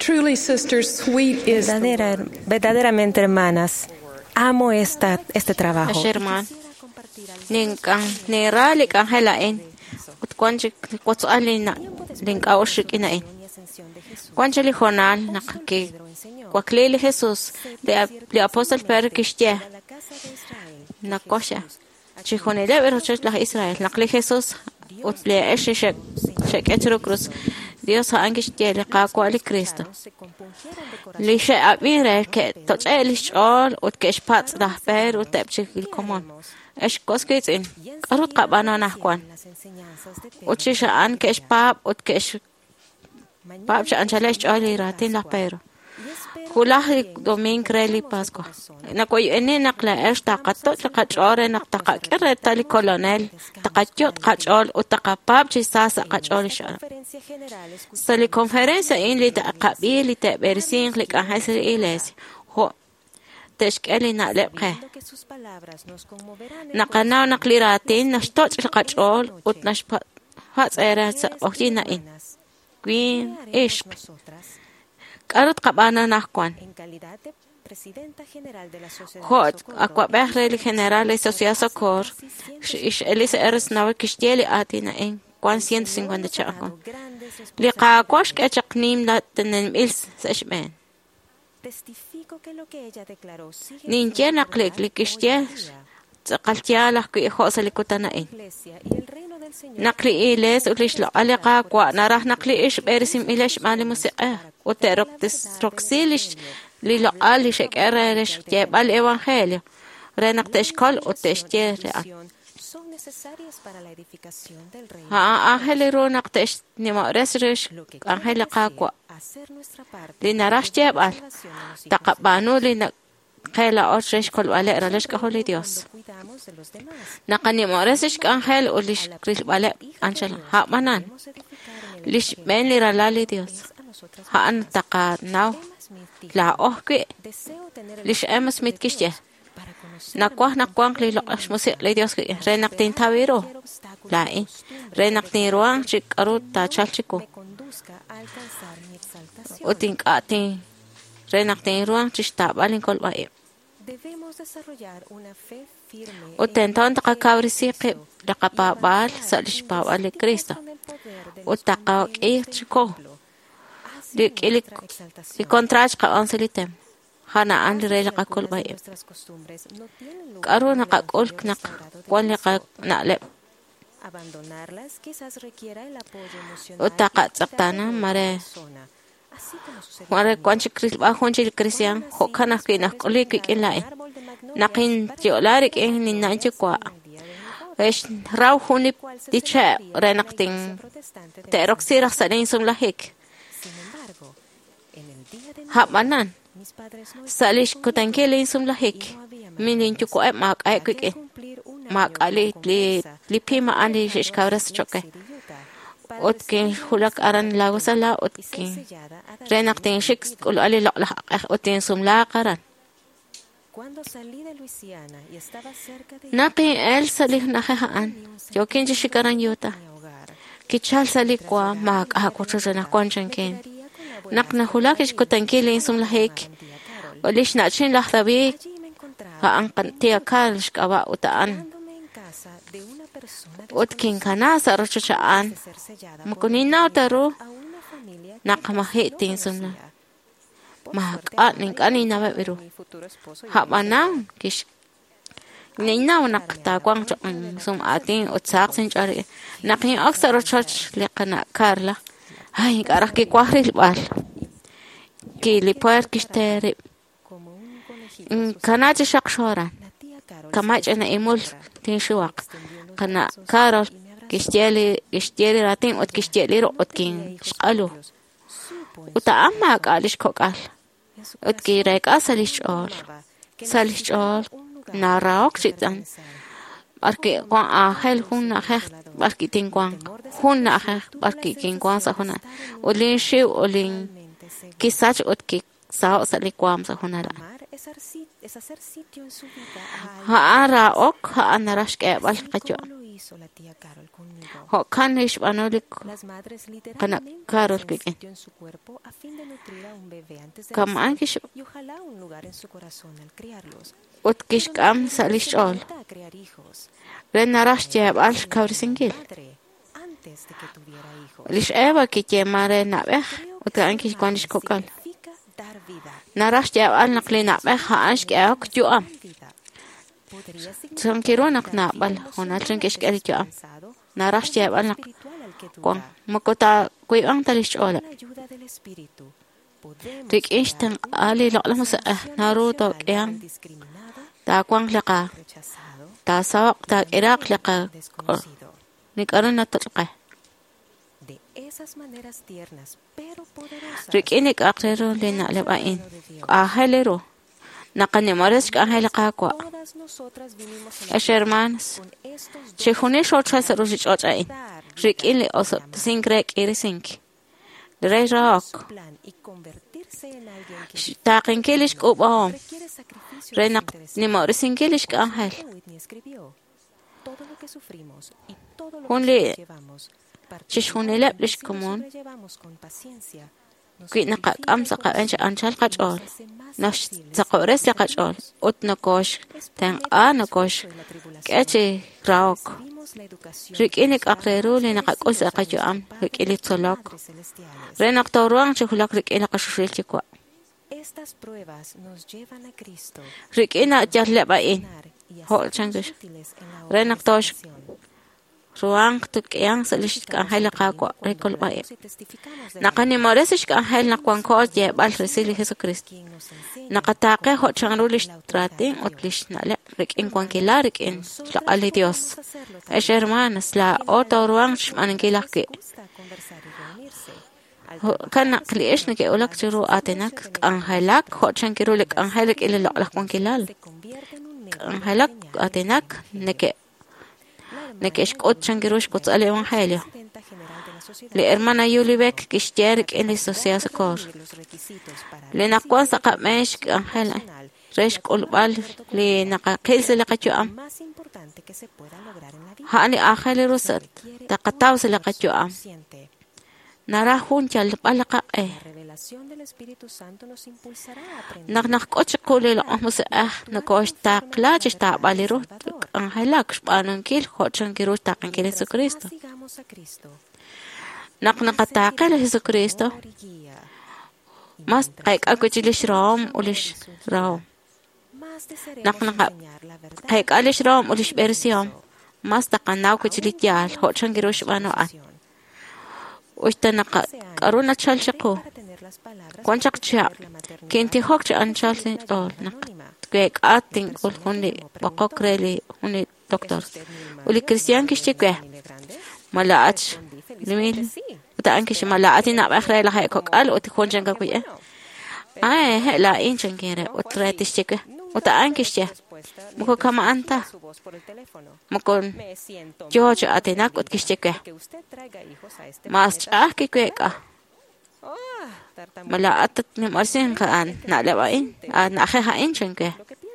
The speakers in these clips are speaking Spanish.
Truly, sisters, sweet is the work. Verdaderamente, hermanas, amo este trabajo. Herman, ninkan niralik ang helain. Ut kwanji kwatsualina linka oshikinain. Kwanji honal nakaki kwaklili Jesus le apóstol Pedro kishtia. Nakosha. Chijonele verochos la Israel. Nakli Jesus ut le eshishek etro cruz. Dios ha angishtia le qakwali Cristo. Li she abire ke tochelish all ut keshpats la per ut tepchik komon. Esh koskitin qarut qabana nahkwan. Ut shisha an kesh pap ut kesh pap cha anchalesh all ratin la pero. Kulah domin kreli Pascua. Nakoy ene nakla esta qatot qachore naqtaqa qirretali colonel taqachot qachol utaqapap chisasa qachol sha. Sali conferencia in li taqabili te bersin li kahasir iles. Ho teshkeli naqlepqe. Naqanaw naqliratin nashtot qachol ut nashpa hatserat ojina in. Queen ishq. Qarut qabana nahkwan. Hot aqua berreli general de sociedad socor. Ish elise eres nave kishtieli atina en 150 chakon. Li qaqwash kachaqnim la tenen ils sashman. Ninje naqlik li kishtie taqaltiala ki khosali kutana en. Naqli iles ulish la aliqa kwa narah naqli ish berisim ilash mali musiqa. Uteroktis roxilish li lo alish ereresh jebal evangelio. Renaqtesh kol uteshtiere. Ha ángel ronaqtesh nimores ángel qaqwa. Li narash jebal. Taqabanu li qela oresh kol wale ralesh kaholi Dios. Naqani moresh ángel ulish kril wale anchal ha manan. Lish ben li ralali Dios. Haan taqa now la ohque lish emas mit kishye nakwang li loqash musi li Dios ki renaqtin tawiro la renaqtin ruang chikarut ta chalchiku utin qatin renaqtin ruang chista balin kol bae utin ton taqa kavrisi qi laqapa bal salish pa ali Cristo utaqa chiko li contraj qa anselitem hana an li rela qakol bay qaruna qakol knak wali qa naleb utaqa tsaqtana mare kwanchi kris ba honchi cristian hokana kina qoli kila naqin tiolari ke ni nanchi kwa es raw huni dicha renaqtin teroxira sanin sum lahik Hapmanan. Salish kutankele insum lahik. Minin chuko mak ay kwike. Mak ali li pima ali shkawras choke. Otkin hulak aran lagosala otkin. Renaqtin shiks kul ali laqlah otin sum la qaran. Naqi el salih nahaan. Yokin shikaran yota. Kichal salikwa mak akochona konchanken. Naqna hulakish kutankili insum lahik. Olish nachin lahtabik. Haan kantia kalsh kawa utaan. Utkin kanasa rochachaan. Mukuninaw taro. Naqmahit insum lah. Mahak ninkani nawe biru. Habanang kish. Ninaw naqtakwang sum ating utsak sinchari. Naqin aksa rochach liqana karla. Ay, karah ki kwahril bal. Ki lipuer kishteri. Kana shakshora. Kamach na imul tin shuwak. Kana karol kishteli ratin ot kishteli ro ot kin shqalu. Uta amma qalish kokal. Ot ki reka salish ol. Salish ol. Naraok chitan. Barki kwa ahel hunna khecht barki tinkwang hunna khecht barki kinkwang sa huna ulin shi ulin kisach utki sao salikwam sa huna la ha ara ok ha anarash ke bal qacho Ho kan ish banolik kana Carol kikin. Kam ankish ut kish kam salish ol. Ren narash jeb al kavrisingil. Lish eva ki mare nabeh ut ankish kwanish kokal. Narash jeb al nakli nabeh ha ansh keok juam. Son kironak nabal honal chenkish kerit juam. Narash jeb al nak kwang makota kuy ang talish ola. Rik ishtan ali lakla masa naruto kiyang ta kwang laka ta sawak ta irak laka nik aron natalqa rik inik akrero lina lebain ahelero nakanimores kahelaka kwa hermanos chehune shotras rojich ochain rik ili oso singrek irisink Rey rock. Takin kilish kubahom. Renak ni morisin kilish kahel. Hunli chish hunilep lish kumun. Kuit nakak am saka anchal kachol. Nash sakores ya kachol. Ut nakosh. Tang a nakosh. Kechi raok. Rik inik akreru li nakakos akadyo am. Rik ilit solok. Renak tauruang chihulak rik inak asushil chikwa. Rik inak jahleba Hol changish. Renak tosh. Ruang tukiyang salish ka ahel kakwa rekol bae. Nakani moresish ka ahel nakwang ko je bal resili Jesucristo. Nakatake ho chanrulish trating otlish nale rik in kwangkila rik in la ali Dios. Es hermanas la oto ruang shmanangilaki. Kana kliish nake ulak churu atenak angelak ho chankirulik angelik ililak kwangkilal. Angelak atenak nake Nekesh kot changirush kot ale evangelio. Le hermana Yulibek kishtiarik en la sociedad socor. Le nakwan sa kamesh angela. Resh kolbal le nakakilse le kachuam. Hani angele rusat. Takataw sa le kachuam. Narahun chal palaka Naknakot sa kulil ang musa nakosh takla ta baliro ang halak spanong kil hotchang kirus takan kil Jesucristo. Naknakataka la Jesucristo. Mas kaik ako chilish rom ulish rom. Kaik alish rom ulish versiyom. Mas takanaw ko chilityal hotchang kirus panoan. Ushta karuna chal shako. Kwanchak cha kinti hok cha anchal sin ol nak kwek ating ul hundi bakok reli hundi doktor uli Christian kishtikwe malaach limil uta ankish malaati na bakhre la hay kok al uti khonjan ka kuye ay he la inchan kere utra tishtikwe uta ankish ya muko kama anta mukon jojo atenak ut kishtikwe mas cha ki kweka Malaat at ni marsin kaan nalabain nakehain chenke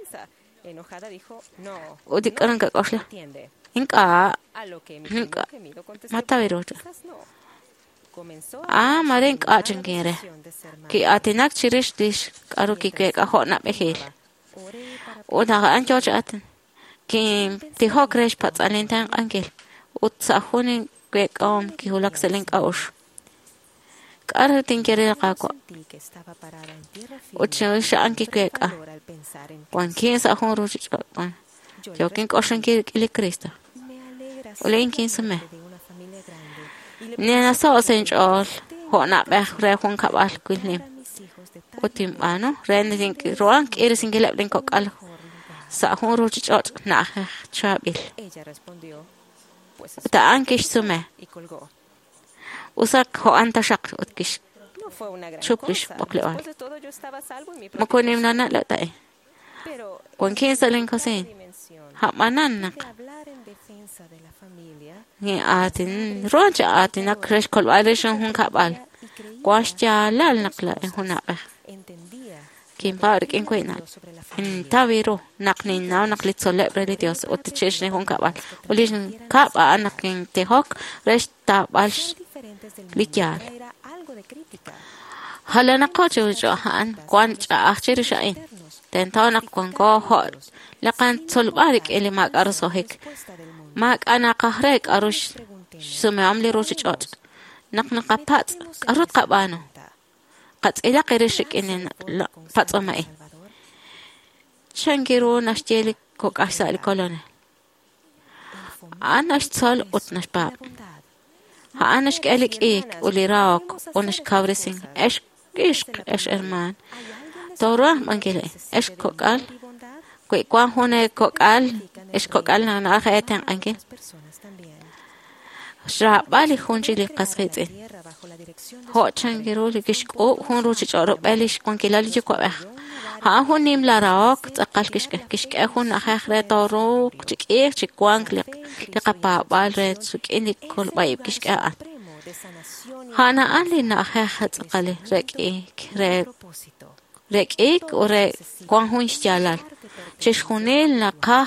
udik arang kakosla hinka matawiro maren ka chenkere ki atenak chirish dish karo ki ke ka hona behel uda ancho chaten ki ti hokresh patsalentan angel ut sahunin ke om ki hulak selen kaush Kar tingkere kako. Uche anki kweka. Wan kin sa hon ruchi kan. Yo kin koshan ki Cristo. Olen kin sme. Nena sa sench all. Ho na be re hon kabal kulnim. Utim ano ren tin roan kire singile den kokal. Sa hon ruchi chot na chabil. Ta ankish sume. Usak ho anta shak utkish chupish poklewal makonim nana la tae kon kin salen kosen ha manan ni atin roja atin akresh kolwalishon hun kabal kwash jalal nakla huna Kim Parik in Quina. In Taviro, Naknin now Naklit celebrity Dios, or the church in Hunkabal. Ulishin Kap Anakin Tehok, Rest Tabash Lityar. Halana Kojo Johan, Quancha Achirishain. Then Tanak Quango Hot. Lakan Solbarik Elimak Arsohik. Mak Anakahrek Arush Sumeamli Rochot. Naknakapat, Arut Kabano. Kat ila kirishik inin patsomai. Shangiro nashteli kok asa el kolone. Anash tsol utnash bab. Ha anash kelik uli raok unash kavrising esh erman. Torah mangile esh kokal. Kwe kwa hone kokal esh kokal na nakayetang angin. Shrabali hunjili kasritin. Ho changiro likish o hun ruchich oro belish konkilali jikwa. Ha hun nim la raok takal kishke hun akhre toro chikwang liqapa balre sukini kol bayib kishke an. Hana ali na akhre takali rek ore kwang hun shalal. Chishunil na kah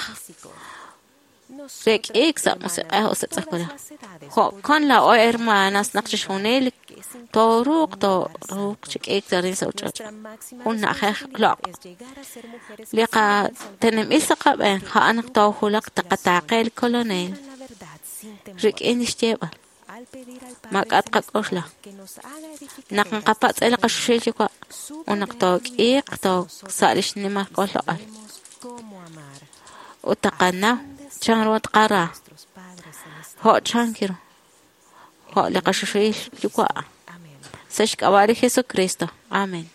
rek sa mose ahos takala. Ho kon la o hermanas naqshunil Toruk chik zarin sauchach. Una khakh la. Liqa tenem isaqab en khanak tawhulaq taqataqel kolonel. Rik inisteba. Makat qakoshla. Naqan qapat ela qashilchikwa. Unak tawk salish nima qolal. Utaqanna chanrot qara. Ho chankiro. Ho liqashil chikwa. Seshkawari Jesucristo. Amén.